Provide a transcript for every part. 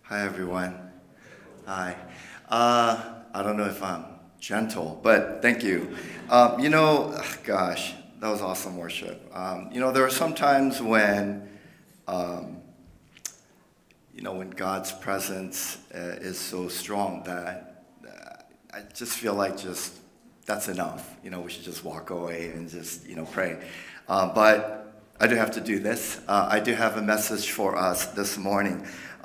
Hi, everyone. Hi. I don't know if I'm gentle, but thank you. Gosh, that was awesome worship. There are some times um, when God's presence is so strong that I just feel like that's enough. We should just walk away and just, pray. But I do have to do this. I do have a message for us this morning.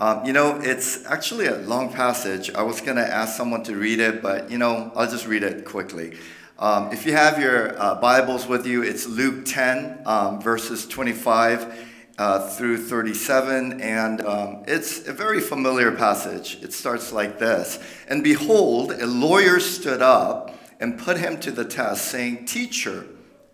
It's actually a long passage. I was going to ask someone to read it, but, I'll just read it quickly. If you have your Bibles with you, it's Luke 10, verses 25 through 37, and it's a very familiar passage. It starts like this. And behold, a lawyer stood up and put him to the test, saying, "Teacher,"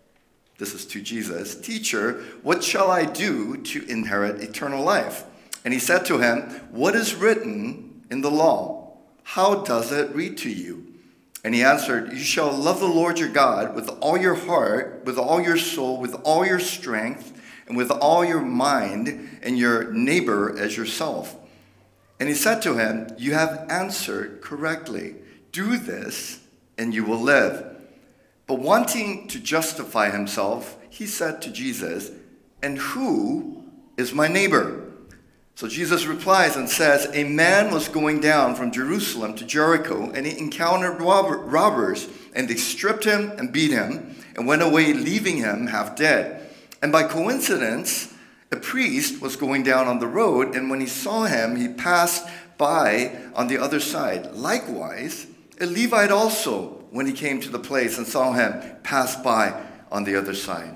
this is to Jesus, "Teacher, what shall I do to inherit eternal life?" And he said to him, "What is written in the law? How does it read to you?" And he answered, "You shall love the Lord your God with all your heart, with all your soul, with all your strength, and with all your mind, and your neighbor as yourself." And he said to him, "You have answered correctly. Do this, and you will live." But wanting to justify himself, he said to Jesus, "And who is my neighbor?" So Jesus replies and says, "A man was going down from Jerusalem to Jericho, and he encountered robbers, and they stripped him and beat him, and went away, leaving him half dead. And by coincidence, a priest was going down on the road, and when he saw him, he passed by on the other side. Likewise, a Levite also, when he came to the place and saw him, passed by on the other side.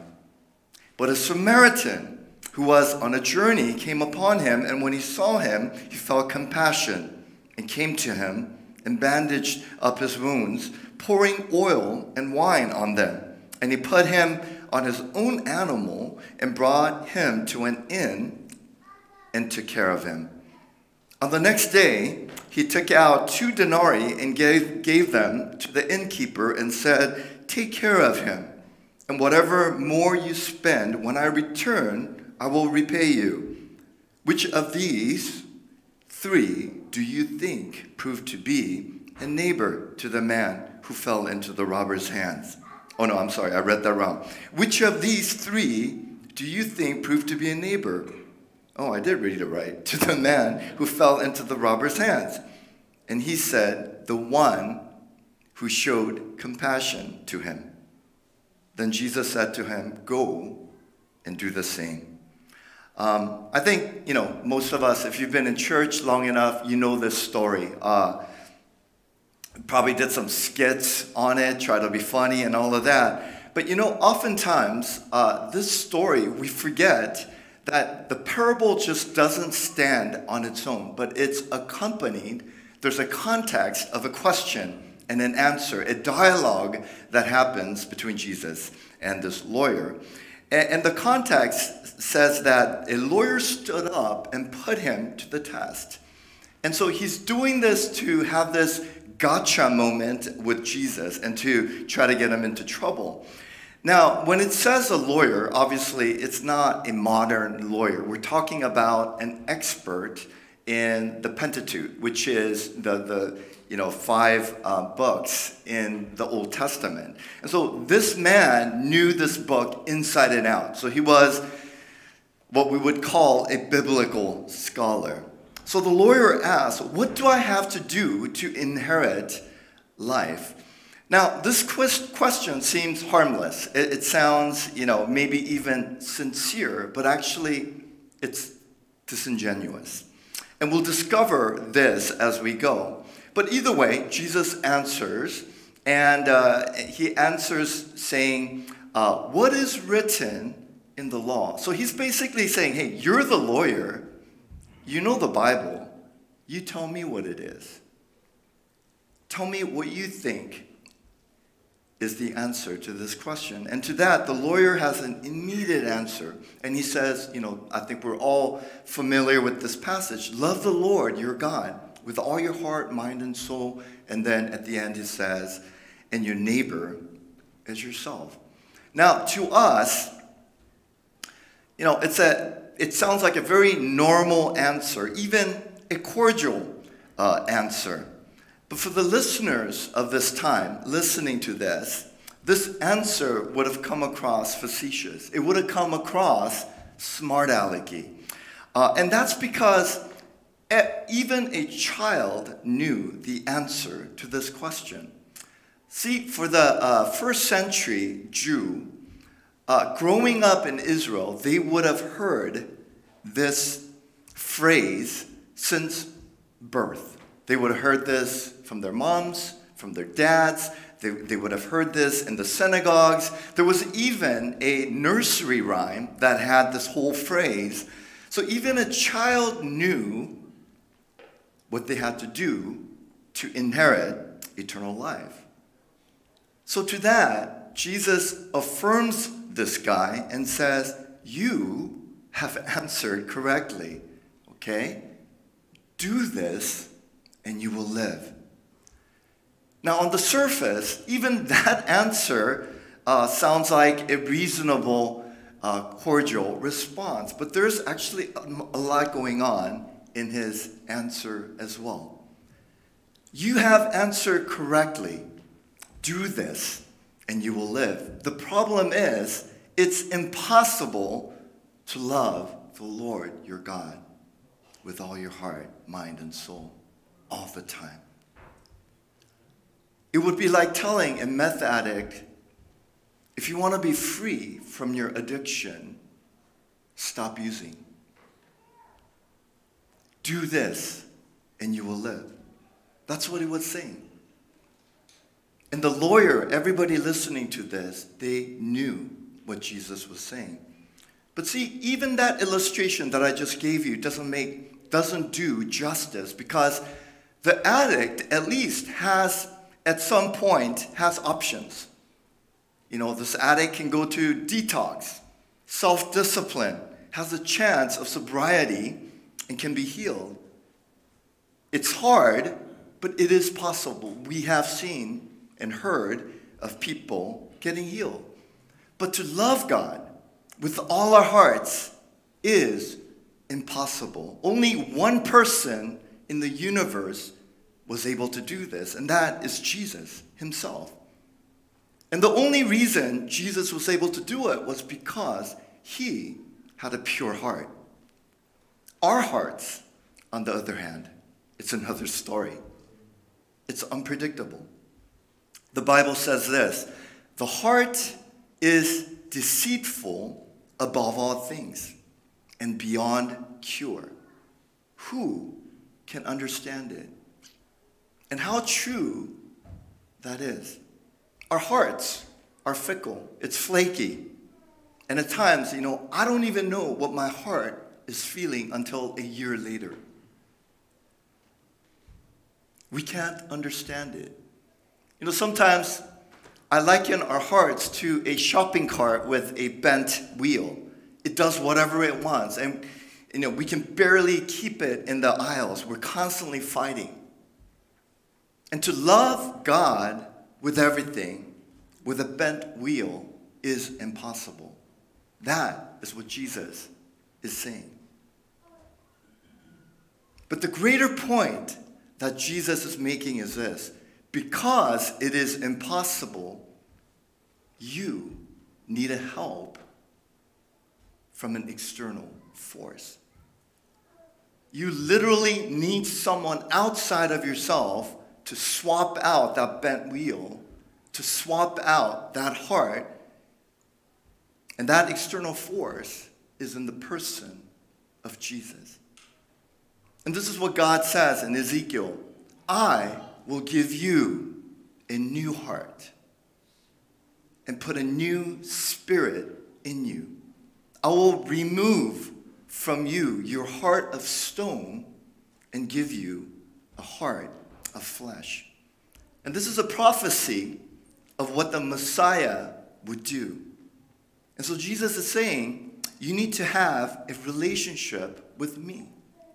But a Samaritan who was on a journey came upon him, and when he saw him, he felt compassion and came to him and bandaged up his wounds, pouring oil and wine on them. And he put him on his own animal and brought him to an inn and took care of him. On the next day, he took out 2 denarii and gave them to the innkeeper and said, "Take care of him, and whatever more you spend, when I return, I will repay you." Which of these 3 do you think proved to be a neighbor to the man who fell into the robber's hands? Oh no, I'm sorry, I read that wrong. Which of these 3 do you think proved to be a neighbor? Oh, I did read it right. To the man who fell into the robber's hands. And he said, "The one who showed compassion to him." Then Jesus said to him, "Go and do the same." I think, most of us, if you've been in church long enough, you know this story. Probably did some skits on it, try to be funny and all of that. But, oftentimes, this story, we forget that the parable just doesn't stand on its own, but it's accompanied, there's a context of a question and an answer, a dialogue that happens between Jesus and this lawyer. And the context says that a lawyer stood up and put him to the test. And so he's doing this to have this gotcha moment with Jesus and to try to get him into trouble. Now, when it says a lawyer, obviously it's not a modern lawyer. We're talking about an expert in the Pentateuch, which is the 5 books in the Old Testament. And so this man knew this book inside and out. So he was what we would call a biblical scholar. So the lawyer asked, "What do I have to do to inherit life?" Now, this question seems harmless. It sounds, maybe even sincere, but actually it's disingenuous. And we'll discover this as we go. But either way, Jesus answers, and he answers saying, "What is written in the law?" So he's basically saying, hey, you're the lawyer. You know the Bible. You tell me what it is. Tell me what you think is the answer to this question. And to that, the lawyer has an immediate answer. And he says, I think we're all familiar with this passage. Love the Lord, your God, with all your heart, mind, and soul. And then at the end he says, and your neighbor as yourself. Now, to us, it sounds like a very normal answer, even a cordial answer. But for the listeners of this time, listening to this answer would have come across facetious. It would have come across smart-alecky. And that's because even a child knew the answer to this question. See, for the first century Jew, growing up in Israel, they would have heard this phrase since birth. They would have heard this from their moms, from their dads. They would have heard this in the synagogues. There was even a nursery rhyme that had this whole phrase. So even a child knew what they had to do to inherit eternal life. So to that, Jesus affirms this guy and says, you have answered correctly, okay? Do this and you will live. Now on the surface, even that answer sounds like a reasonable, cordial response, but there's actually a lot going on in his answer as well. You have answered correctly. Do this and you will live. The problem is, it's impossible to love the Lord your God with all your heart, mind, and soul all the time. It would be like telling a meth addict, if you want to be free from your addiction, stop using. Do this and you will live. That's what he was saying. And the lawyer, everybody listening to this, they knew what Jesus was saying. But see, even that illustration that I just gave you doesn't do justice, because the addict at least at some point has options. You know, this addict can go to detox, self-discipline, has a chance of sobriety, and can be healed. It's hard, but it is possible. We have seen and heard of people getting healed. But to love God with all our hearts is impossible. Only one person in the universe was able to do this, and that is Jesus himself. And the only reason Jesus was able to do it was because he had a pure heart. Our hearts, on the other hand, it's another story. It's unpredictable. The Bible says this, the heart is deceitful above all things and beyond cure. Who can understand it? And how true that is. Our hearts are fickle. It's flaky. And at times, I don't even know what my heart is feeling until a year later. We can't understand it. Sometimes I liken our hearts to a shopping cart with a bent wheel. It does whatever it wants. And, we can barely keep it in the aisles. We're constantly fighting. And to love God with everything, with a bent wheel, is impossible. That is what Jesus is saying. But the greater point that Jesus is making is this. Because it is impossible, you need a help from an external force. You literally need someone outside of yourself to swap out that bent wheel, to swap out that heart. And that external force is in the person of Jesus. And this is what God says in Ezekiel, I will give you a new heart and put a new spirit in you. I will remove from you your heart of stone and give you a heart of flesh. And this is a prophecy of what the Messiah would do. And so Jesus is saying, you need to have a relationship with me.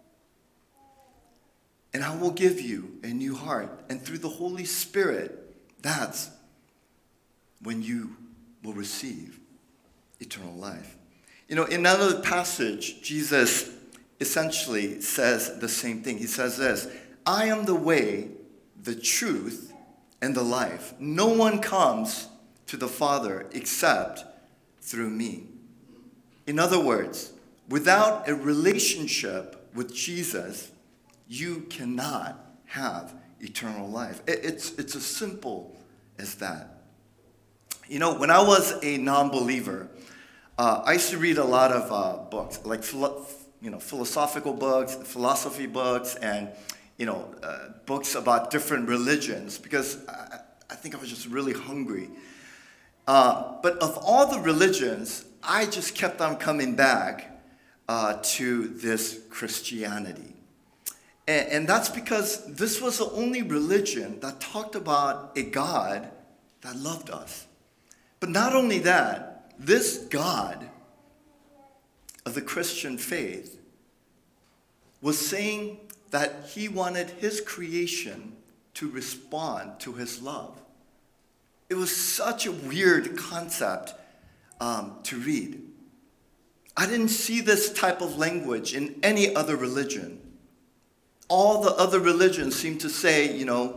And I will give you a new heart. And through the Holy Spirit, that's when you will receive eternal life. In another passage, Jesus essentially says the same thing. He says this, I am the way, the truth, and the life. No one comes to the Father except through me. In other words, without a relationship with Jesus, you cannot have eternal life. It's as simple as that. You know, when I was a non-believer, I used to read a lot of books, like philosophical books, philosophy books, and books about different religions, because I think I was just really hungry. But of all the religions, I just kept on coming back to this Christianity. And that's because this was the only religion that talked about a God that loved us. But not only that, this God of the Christian faith was saying that he wanted his creation to respond to his love. It was such a weird concept to read. I didn't see this type of language in any other religion. All the other religions seem to say,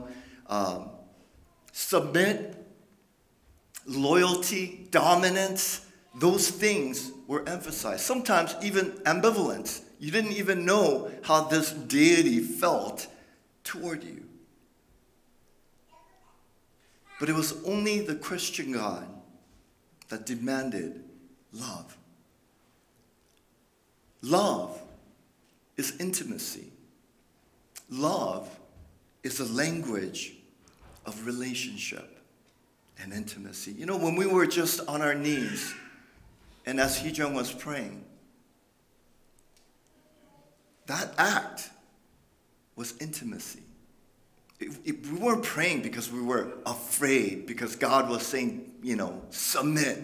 submit, loyalty, dominance, those things were emphasized. Sometimes even ambivalence. You didn't even know how this deity felt toward you. But it was only the Christian God that demanded love. Love is intimacy. Love is a language of relationship and intimacy. You know, when we were just on our knees, and as Hee-jung was praying, that act was intimacy. We weren't praying because we were afraid, because God was saying, submit.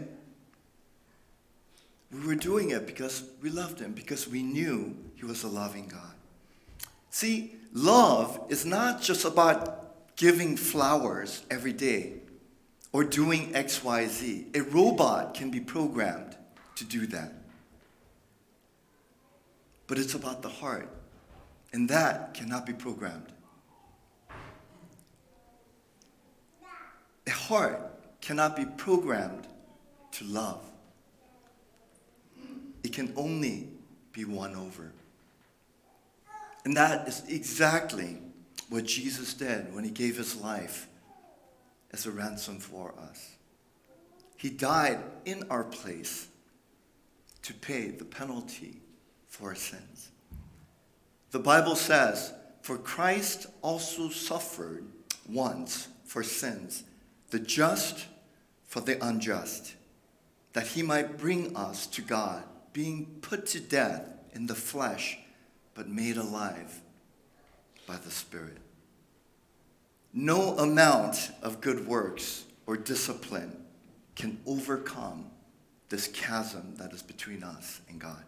We were doing it because we loved him, because we knew he was a loving God. See, love is not just about giving flowers every day or doing X, Y, Z. A robot can be programmed to do that. But it's about the heart, and that cannot be programmed. A heart cannot be programmed to love. It can only be won over. And that is exactly what Jesus did when he gave his life as a ransom for us. He died in our place to pay the penalty for our sins. The Bible says, for Christ also suffered once for sins, the just for the unjust, that he might bring us to God, being put to death in the flesh, but made alive by the Spirit. No amount of good works or discipline can overcome this chasm that is between us and God.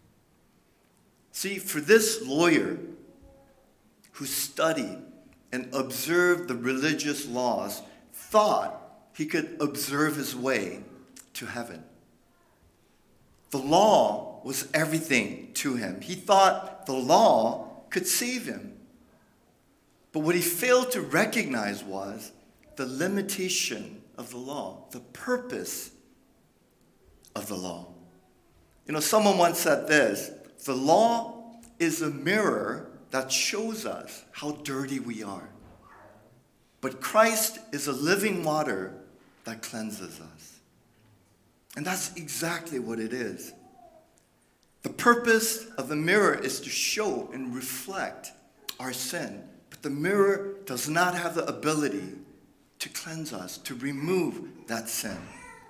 See, for this lawyer who studied and observed the religious laws, thought he could observe his way to heaven. The law was everything to him. He thought the law could save him. But what he failed to recognize was the limitation of the law, the purpose of the law. Someone once said this, the law is a mirror that shows us how dirty we are. But Christ is a living water that cleanses us. And that's exactly what it is. The purpose of the mirror is to show and reflect our sin. But the mirror does not have the ability to cleanse us, to remove that sin.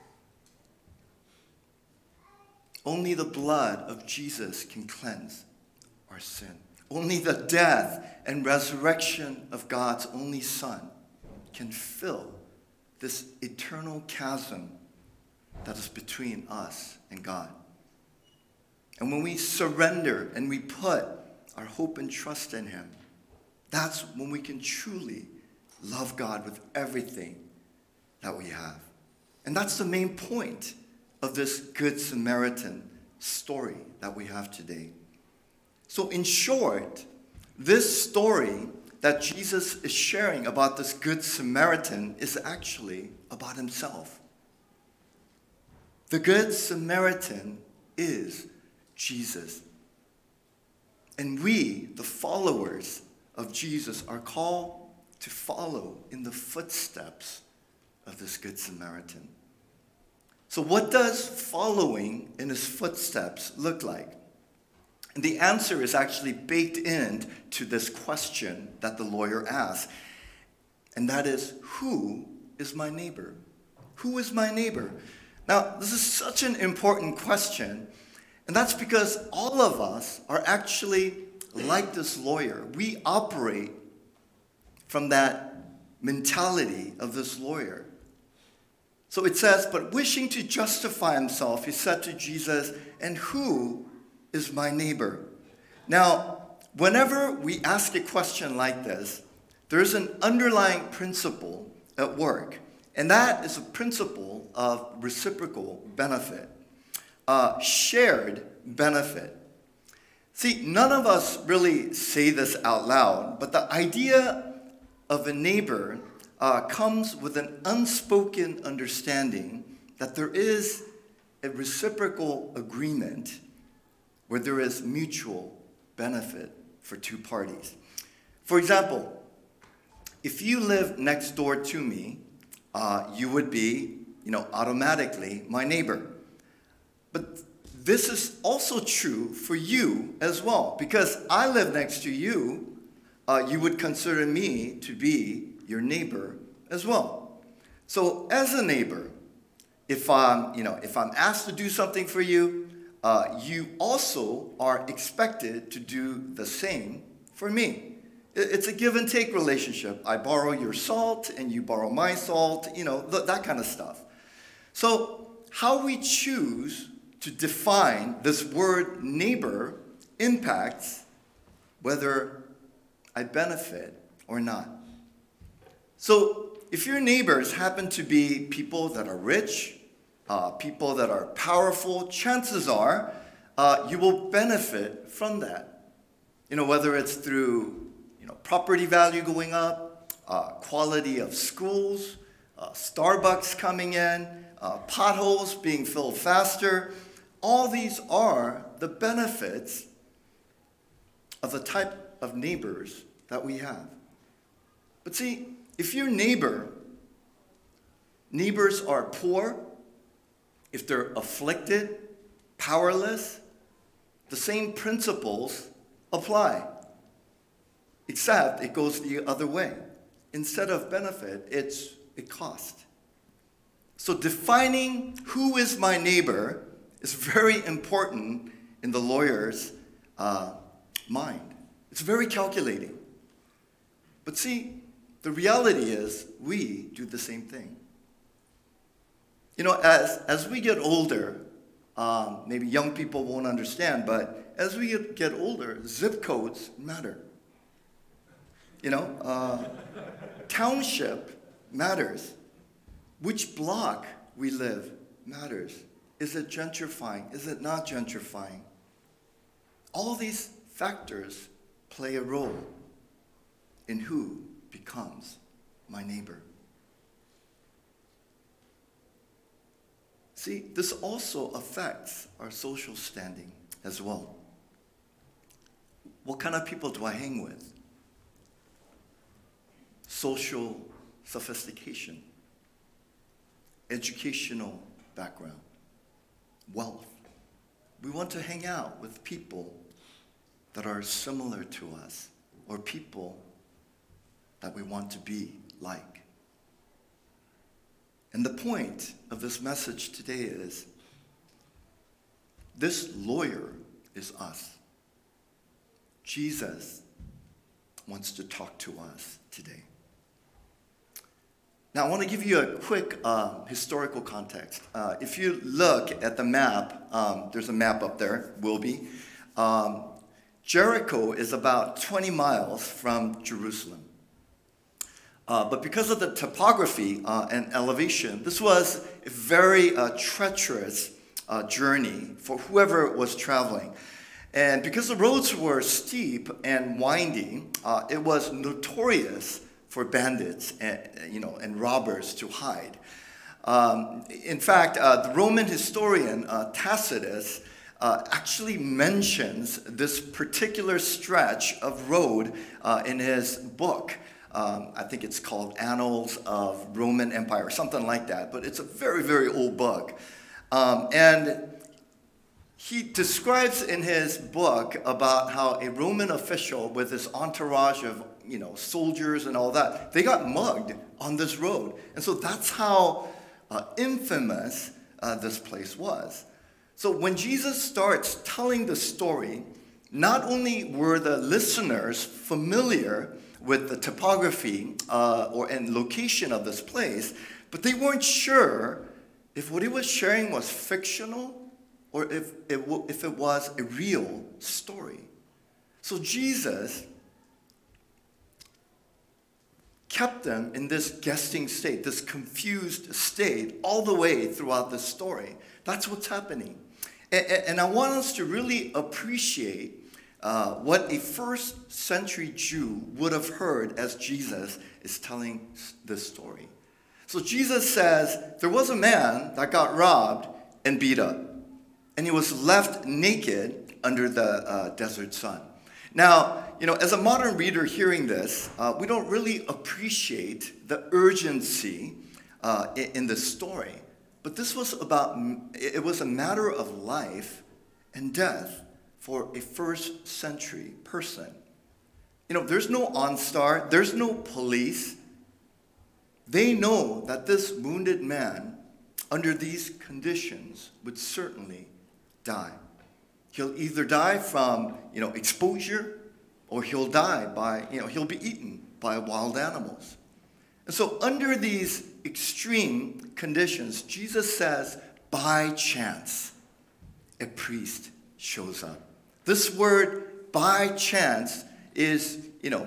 Only the blood of Jesus can cleanse our sin. Only the death and resurrection of God's only Son can fill this eternal chasm that is between us and God. And when we surrender and we put our hope and trust in him, that's when we can truly love God with everything that we have. And that's the main point of this Good Samaritan story that we have today. So in short, this story that Jesus is sharing about this Good Samaritan is actually about himself. The Good Samaritan is Jesus. And we, the followers of Jesus, are called to follow in the footsteps of this Good Samaritan. So what does following in his footsteps look like? And the answer is actually baked into this question that the lawyer asks. And that is, who is my neighbor? Who is my neighbor? Now, this is such an important question. And that's because all of us are actually like this lawyer. We operate from that mentality of this lawyer. So it says, but wishing to justify himself, he said to Jesus, and who is my neighbor? Now, whenever we ask a question like this, there's an underlying principle at work. And that is a principle of reciprocal benefit, shared benefit. See, none of us really say this out loud, but the idea of a neighbor comes with an unspoken understanding that there is a reciprocal agreement where there is mutual benefit for two parties. For example, if you live next door to me, you would be, automatically my neighbor. But this is also true for you as well. Because I live next to you, you would consider me to be your neighbor as well. So as a neighbor, if I'm asked to do something for you, you also are expected to do the same for me. It's a give and take relationship. I borrow your salt and you borrow my salt, that kind of stuff. So how we choose to define this word neighbor impacts whether I benefit or not. So if your neighbors happen to be people that are rich, people that are powerful, chances are you will benefit from that. Whether it's through property value going up, quality of schools, Starbucks coming in, potholes being filled faster. All these are the benefits of the type of neighbors that we have. But see, if your neighbors are poor, if they're afflicted, powerless, the same principles apply. Except it goes the other way. Instead of benefit, it's a cost. So defining who is my neighbor is very important in the lawyer's mind. It's very calculating. But see, the reality is we do the same thing. As we get older, maybe young people won't understand, but as we get older, zip codes matter. Township matters. Which block we live matters. Is it gentrifying? Is it not gentrifying? All these factors play a role in who becomes my neighbor. See, this also affects our social standing as well. What kind of people do I hang with? Social sophistication, educational background, wealth. We want to hang out with people that are similar to us or people that we want to be like. And the point of this message today is this lawyer is us. Jesus wants to talk to us today. Now, I want to give you a quick historical context. If you look at the map, there's a map up there, will be. Jericho is about 20 miles from Jerusalem. But because of the topography and elevation, this was a very treacherous journey for whoever was traveling. And because the roads were steep and winding, it was notorious for bandits and robbers to hide. In fact, the Roman historian Tacitus actually mentions this particular stretch of road in his book. I think it's called Annals of Roman Empire, something like that. But it's a very, very old book. And he describes in his book about how a Roman official with his entourage of soldiers and all that, they got mugged on this road. And so that's how infamous this place was. So when Jesus starts telling the story, not only were the listeners familiar with the topography and location of this place, but they weren't sure if what he was sharing was fictional or if it was a real story. So Jesus kept them in this guessing state, this confused state, all the way throughout the story. That's what's happening. And I want us to really appreciate what a first century Jew would have heard as Jesus is telling this story. So Jesus says, there was a man that got robbed and beat up, and he was left naked under the desert sun. Now, as a modern reader hearing this, we don't really appreciate the urgency in the story. But this was it was a matter of life and death for a first century person. There's no OnStar, there's no police. They know that this wounded man, under these conditions, would certainly die. He'll either die from, exposure, or he'll die by, he'll be eaten by wild animals. And so under these extreme conditions, Jesus says, by chance, a priest shows up. This word, by chance, is,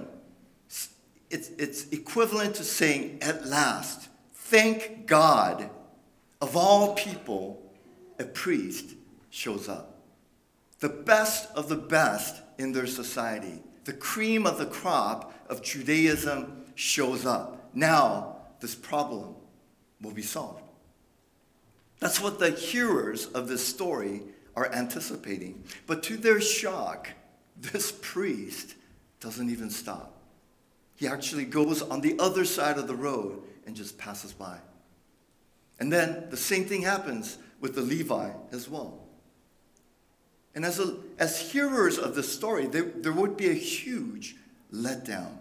it's equivalent to saying, at last, thank God, of all people, a priest shows up. The best of the best in their society, the cream of the crop of Judaism shows up. Now, this problem will be solved. That's what the hearers of this story are anticipating. But to their shock, this priest doesn't even stop. He actually goes on the other side of the road and just passes by. And then the same thing happens with the Levi as well. And as hearers of this story, there would be a huge letdown.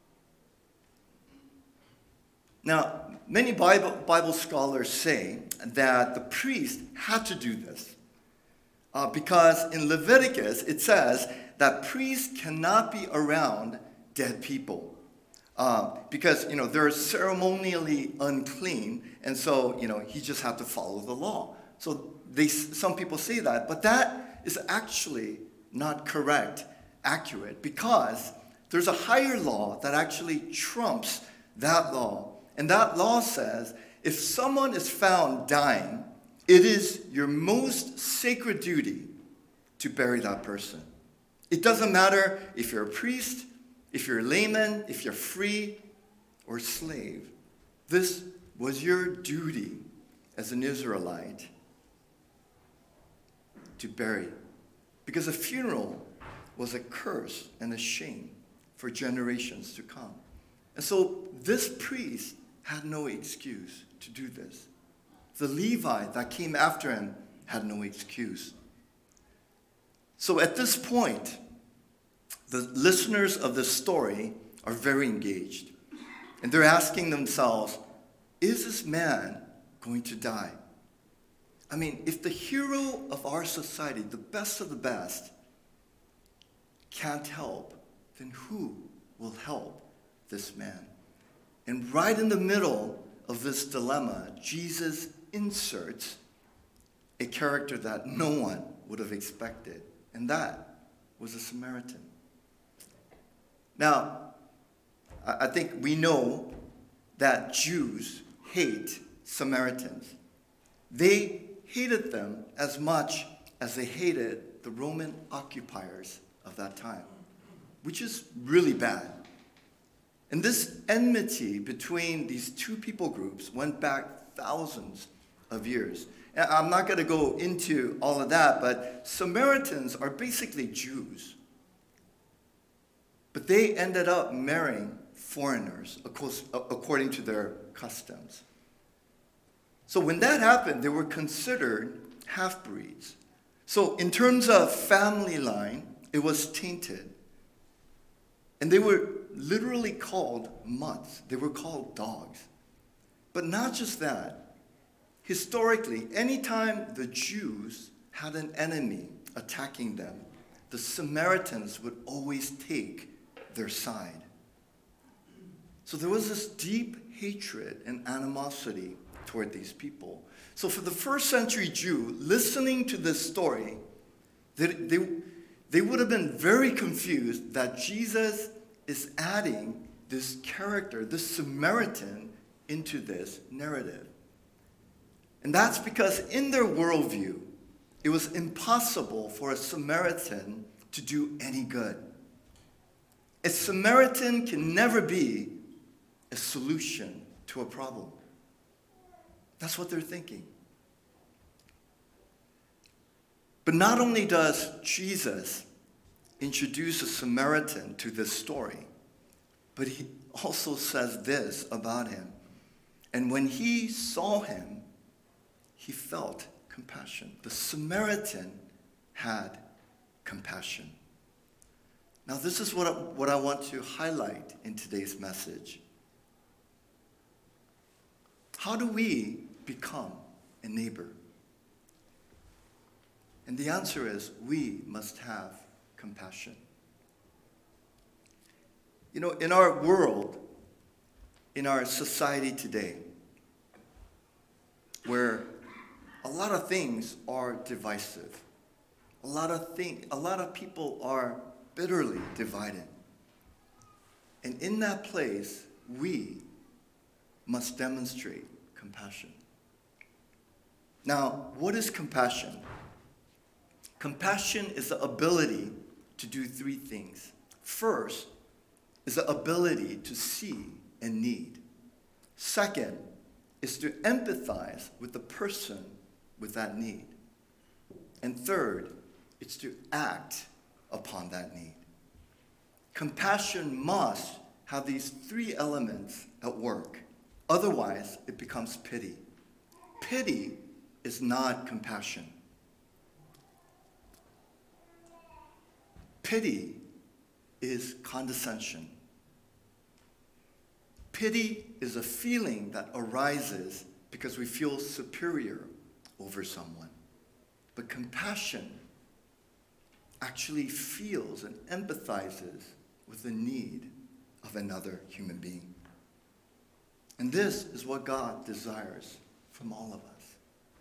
Now, many Bible scholars say that the priest had to do this because in Leviticus it says that priests cannot be around dead people because they're ceremonially unclean, and so he just had to follow the law. So some people say that, but that is actually not accurate, because there's a higher law that actually trumps that law. And that law says, if someone is found dying, it is your most sacred duty to bury that person. It doesn't matter if you're a priest, if you're a layman, if you're free or slave. This was your duty as an Israelite to bury. Because a funeral was a curse and a shame for generations to come. And so this priest had no excuse to do this. The Levi that came after him had no excuse. So at this point, the listeners of this story are very engaged. And they're asking themselves, is this man going to die? I mean, if the hero of our society, the best of the best, can't help, then who will help this man? And right in the middle of this dilemma, Jesus inserts a character that no one would have expected, and that was a Samaritan. Now, I think we know that Jews hate Samaritans. They hated them as much as they hated the Roman occupiers of that time, which is really bad. And this enmity between these two people groups went back thousands of years. And I'm not going to go into all of that, but Samaritans are basically Jews. But they ended up marrying foreigners according to their customs. So when that happened, they were considered half-breeds. So in terms of family line, it was tainted. And they were literally called mutts. They were called dogs. But not just that. Historically, anytime the Jews had an enemy attacking them, the Samaritans would always take their side. So there was this deep hatred and animosity toward these people. So for the first century Jew, listening to this story, they would have been very confused that Jesus is adding this character, this Samaritan, into this narrative. And that's because in their worldview, it was impossible for a Samaritan to do any good. A Samaritan can never be a solution to a problem. That's what they're thinking. But not only does Jesus introduce a Samaritan to this story, but he also says this about him. And when he saw him, he felt compassion. The Samaritan had compassion. Now, this is what I want to highlight in today's message. How do we become a neighbor? And the answer is we must have compassion. You know, in our world, in our society today, where a lot of things are divisive, a lot of people are bitterly divided. And in that place, we must demonstrate compassion. Now, what is compassion? Compassion is the ability to do three things. First is the ability to see and need. Second is to empathize with the person with that need. And third, it's to act upon that need. Compassion must have these three elements at work. Otherwise, it becomes pity. Pity is not compassion. Pity is condescension. Pity is a feeling that arises because we feel superior over someone. But compassion actually feels and empathizes with the need of another human being. And this is what God desires from all of us.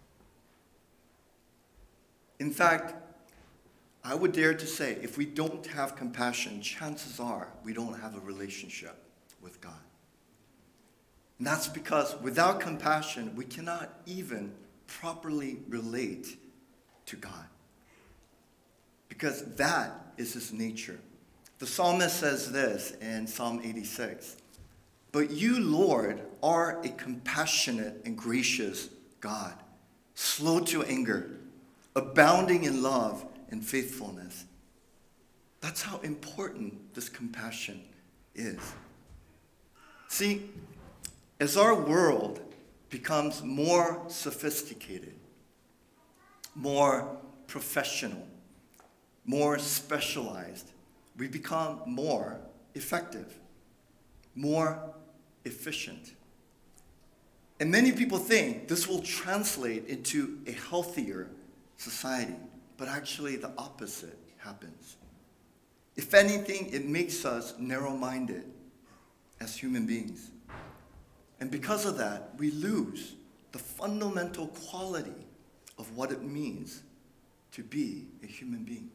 In fact, I would dare to say, if we don't have compassion, chances are we don't have a relationship with God. And that's because without compassion, we cannot even properly relate to God. Because that is his nature. The psalmist says this in Psalm 86, "But you, Lord, are a compassionate and gracious God, slow to anger, abounding in love and faithfulness." That's how important this compassion is. See, as our world becomes more sophisticated, more professional, more specialized, we become more effective, more efficient. And many people think this will translate into a healthier society, but actually the opposite happens. If anything, it makes us narrow-minded as human beings. And because of that, we lose the fundamental quality of what it means to be a human being.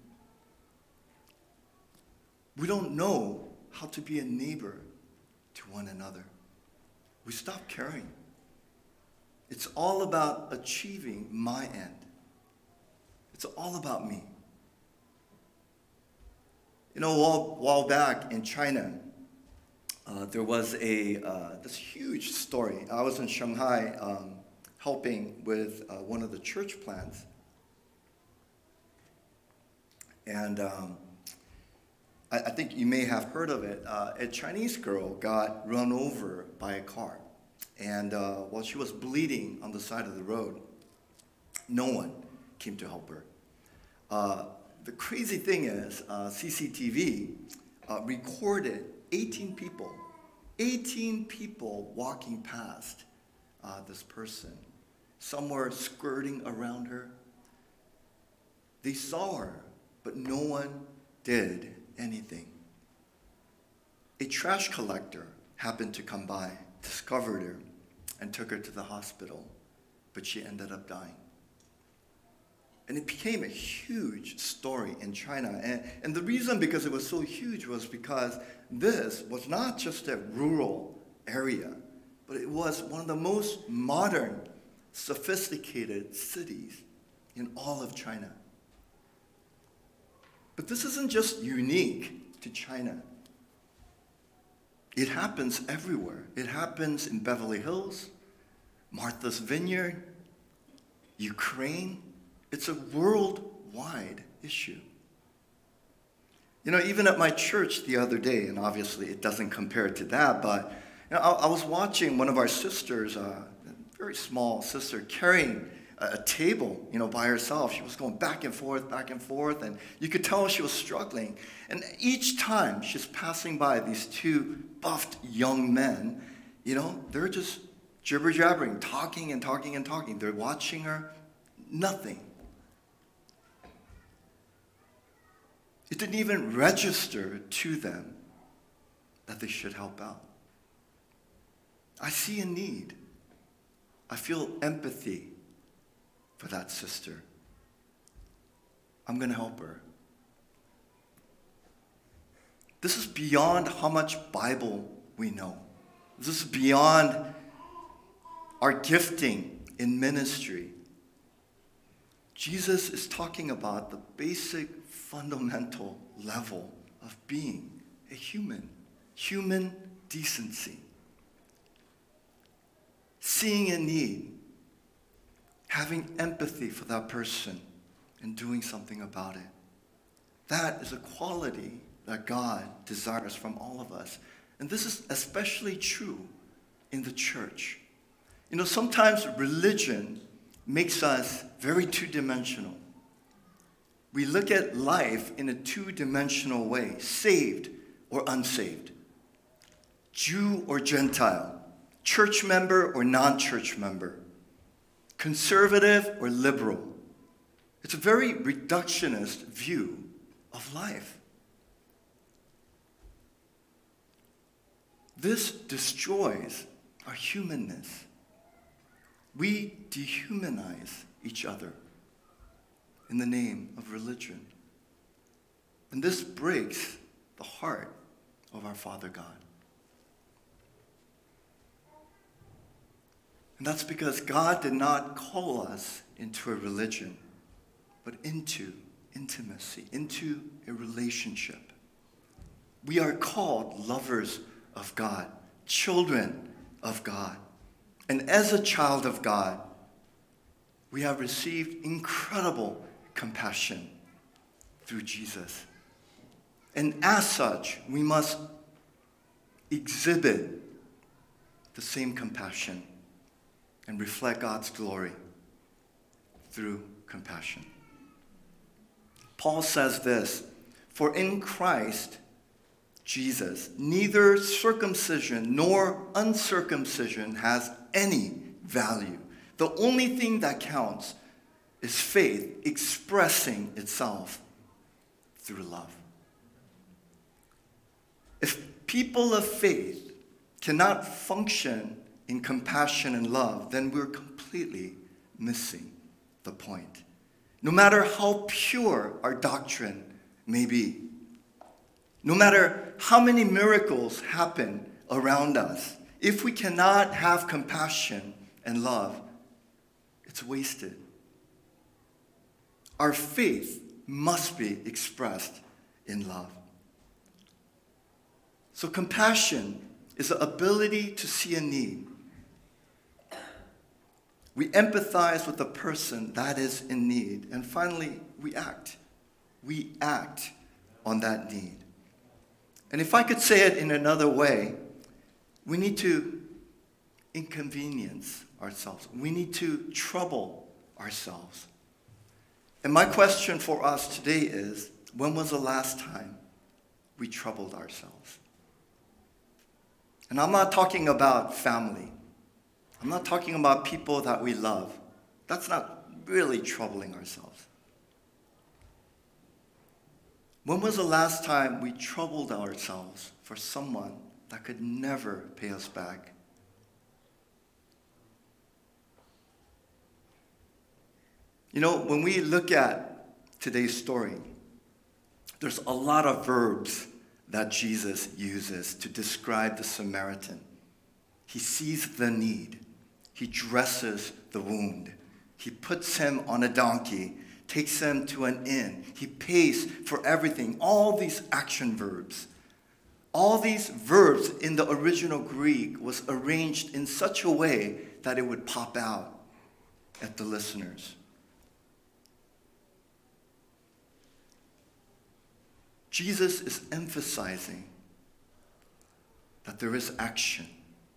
We don't know how to be a neighbor to one another. We stop caring. It's all about achieving my end. It's all about me. You know, a while back in China, there was this huge story. I was in Shanghai helping with one of the church plants. And I think you may have heard of it. A Chinese girl got run over by a car. And while she was bleeding on the side of the road, no one came to help her. The crazy thing is, CCTV recorded 18 people walking past this person. Some were skirting around her. They saw her, but no one did anything. A trash collector happened to come by, discovered her, and took her to the hospital, but she ended up dying. And it became a huge story in China. And the reason because it was so huge was because this was not just a rural area, but it was one of the most modern, sophisticated cities in all of China. But this isn't just unique to China. It happens everywhere. It happens in Beverly Hills, Martha's Vineyard, Ukraine. It's a worldwide issue. You know, even at my church the other day, and obviously it doesn't compare to that, but you know, I was watching one of our sisters, a very small sister, carrying a table, you know, by herself. She was going back and forth, and you could tell she was struggling. And each time she's passing by these two buffed young men, you know, they're just jibber-jabbering, talking and talking and talking. They're watching her, nothing. It didn't even register to them that they should help out. I see a need. I feel empathy for that sister. I'm going to help her. This is beyond how much Bible we know. This is beyond our gifting in ministry. Jesus is talking about the basic, fundamental level of being a human decency. Seeing a need, having empathy for that person, and doing something about it. That is a quality that God desires from all of us. And this is especially true in the church. You know, sometimes religion makes us very two-dimensional. We look at life in a two-dimensional way, saved or unsaved, Jew or Gentile, church member or non-church member, conservative or liberal. It's a very reductionist view of life. This destroys our humanness. We dehumanize each other in the name of religion. And this breaks the heart of our Father God. And that's because God did not call us into a religion, but into intimacy, into a relationship. We are called lovers of God, children of God. And as a child of God, we have received incredible compassion through Jesus. And as such, we must exhibit the same compassion and reflect God's glory through compassion. Paul says this, "For in Christ Jesus, neither circumcision nor uncircumcision has any value. The only thing that counts is faith expressing itself through love." If people of faith cannot function in compassion and love, then we're completely missing the point. No matter how pure our doctrine may be, no matter how many miracles happen around us, if we cannot have compassion and love, it's wasted. Our faith must be expressed in love. So compassion is the ability to see a need. We empathize with the person that is in need. And finally, we act. We act on that need. And if I could say it in another way, we need to inconvenience ourselves. We need to trouble ourselves. And my question for us today is, when was the last time we troubled ourselves? And I'm not talking about family. I'm not talking about people that we love. That's not really troubling ourselves. When was the last time we troubled ourselves for someone that could never pay us back? You know, when we look at today's story, there's a lot of verbs that Jesus uses to describe the Samaritan. He sees the need. He dresses the wound. He puts him on a donkey, takes him to an inn. He pays for everything. All these action verbs. All these verbs in the original Greek was arranged in such a way that it would pop out at the listeners. Jesus is emphasizing that there is action.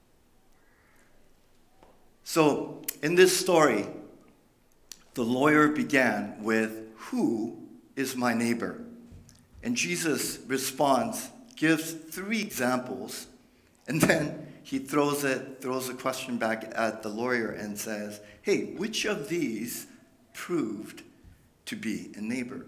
So, in this story, the lawyer began with, "Who is my neighbor?" And Jesus responds, gives 3 examples, and then he throws a question back at the lawyer and says, "Hey, which of these proved to be a neighbor?"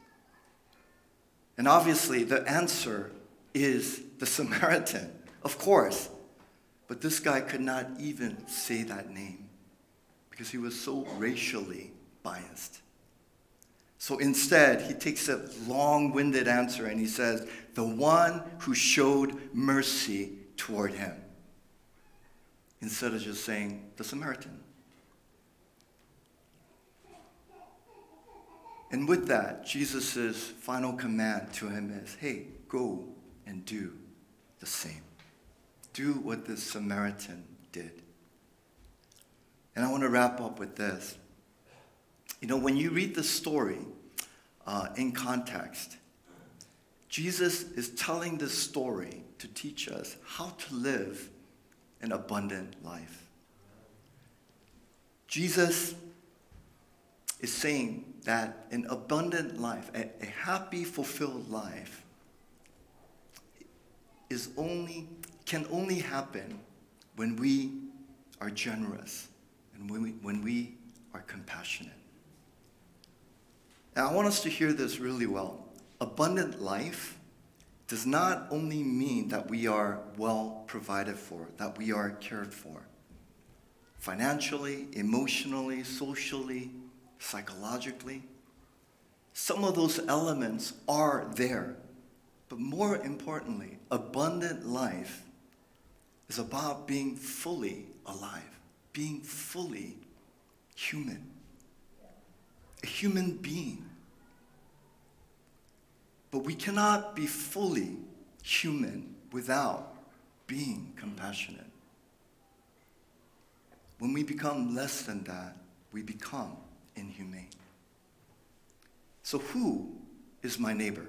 And obviously, the answer is the Samaritan, of course. But this guy could not even say that name because he was so racially biased. So instead, he takes a long-winded answer and he says, "The one who showed mercy toward him," instead of just saying, "the Samaritan." And with that, Jesus' final command to him is, "Hey, go and do the same. Do what the Samaritan did." And I want to wrap up with this. You know, when you read the story in context, Jesus is telling this story to teach us how to live an abundant life. Jesus is saying that an abundant life, a happy, fulfilled life, can only happen when we are generous and when we are compassionate. And I want us to hear this really well. Abundant life does not only mean that we are well provided for, that we are cared for, financially, emotionally, socially, psychologically. Some of those elements are there. But more importantly, abundant life is about being fully alive, being fully human, a human being. But we cannot be fully human without being compassionate. When we become less than that, we become inhumane. So who is my neighbor?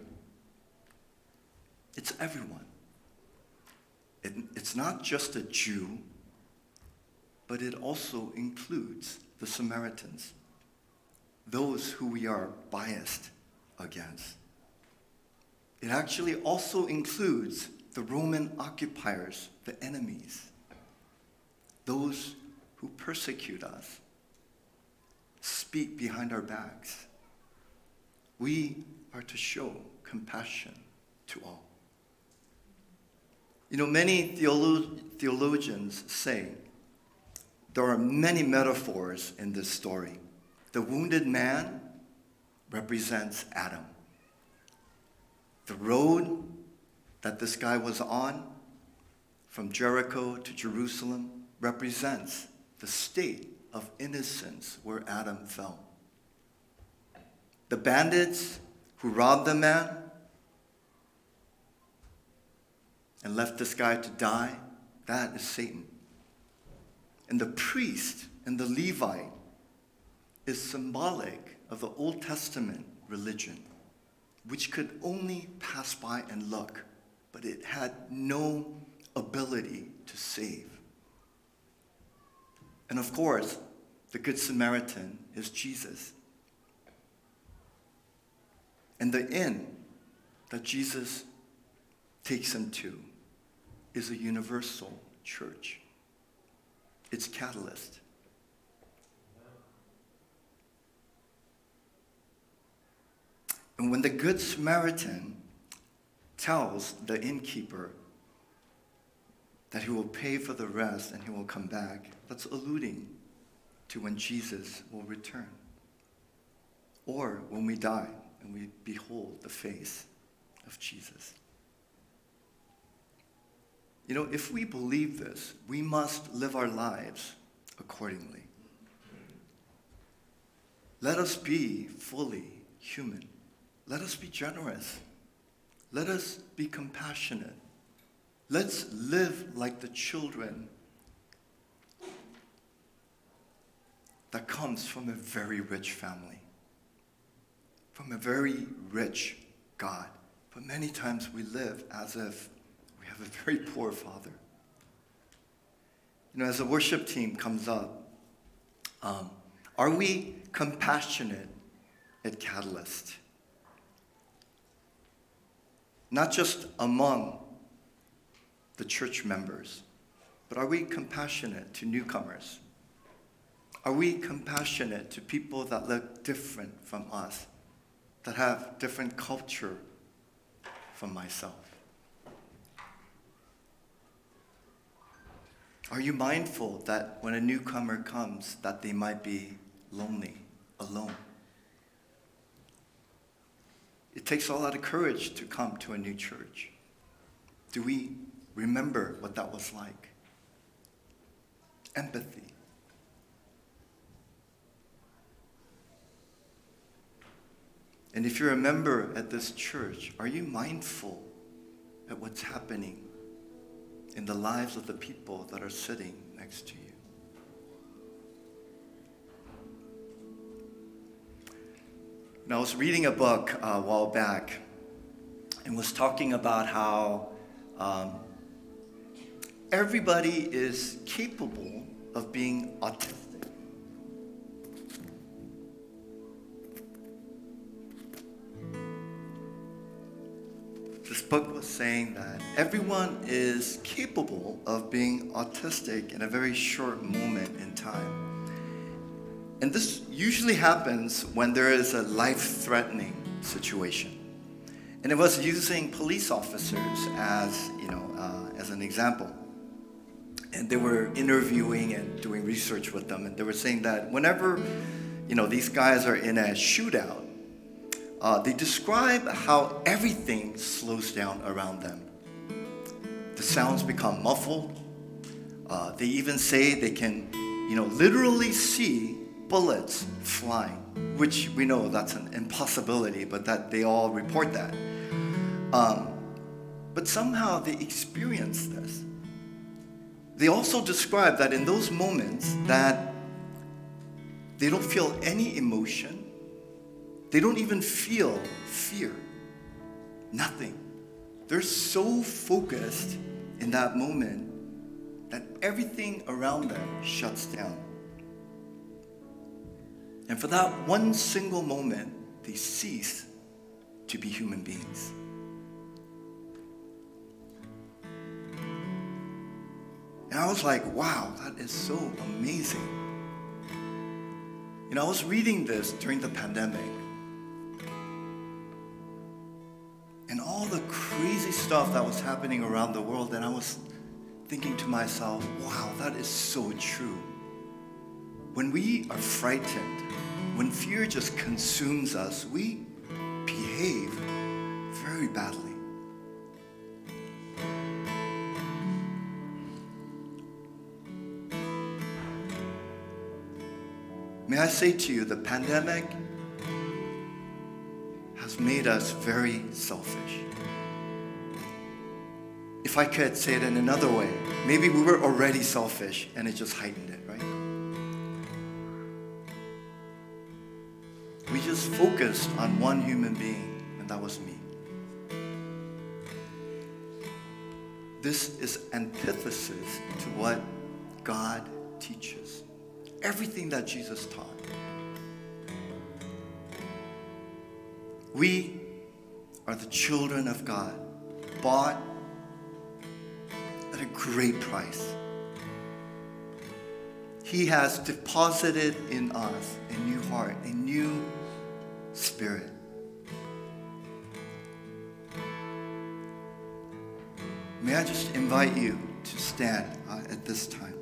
It's everyone. It's not just a Jew, but it also includes the Samaritans, those who we are biased against. It actually also includes the Roman occupiers, the enemies, those who persecute us, speak behind our backs. We are to show compassion to all. You know, many theologians say there are many metaphors in this story. The wounded man represents Adam. The road that this guy was on from Jericho to Jerusalem represents the state of innocence where Adam fell. The bandits who robbed the man and left this guy to die, that is Satan. And the priest and the Levite is symbolic of the Old Testament religion, which could only pass by and look, but it had no ability to save. And of course, the Good Samaritan is Jesus. And the inn that Jesus takes him to is a universal church. It's Catalyst. And when the Good Samaritan tells the innkeeper that he will pay for the rest and he will come back, that's alluding to when Jesus will return. Or when we die and we behold the face of Jesus. You know, if we believe this, we must live our lives accordingly. Let us be fully human. Let us be generous. Let us be compassionate. Let's live like the children that comes from a very rich family, from a very rich God. But many times we live as if we have a very poor father. You know, as the worship team comes up, are we compassionate at Catalyst? Not just among the church members, but are we compassionate to newcomers? Are we compassionate to people that look different from us, that have different culture from myself? Are you mindful that when a newcomer comes, that they might be lonely, alone? It takes a lot of courage to come to a new church. Do we remember what that was like? Empathy. And if you're a member at this church, are you mindful at what's happening in the lives of the people that are sitting next to you? And I was reading a book a while back and was talking about how everybody is capable of being autistic. This book was saying that everyone is capable of being autistic in a very short moment in time. And this usually happens when there is a life-threatening situation. And it was using police officers as an example. And they were interviewing and doing research with them, and they were saying that whenever, these guys are in a shootout, they describe how everything slows down around them. The sounds become muffled. They even say they can, literally see bullets flying, which we know that's an impossibility, but that they all report that. But somehow they experience this. They also describe that in those moments that they don't feel any emotion. They don't even feel fear. Nothing. They're so focused in that moment that everything around them shuts down. And for that one single moment, they cease to be human beings. And I was like, wow, that is so amazing. I was reading this during the pandemic. And all the crazy stuff that was happening around the world, and I was thinking to myself, wow, that is so true. When we are frightened, when fear just consumes us, we behave very badly. May I say to you, the pandemic has made us very selfish. if I could say it in another way, maybe we were already selfish and it just heightened it, right? We just focused on one human being, and that was me. This is antithesis to what God teaches. Everything that Jesus taught. We are the children of God, bought at a great price. He has deposited in us a new heart, a new spirit. May I just invite you to stand at this time.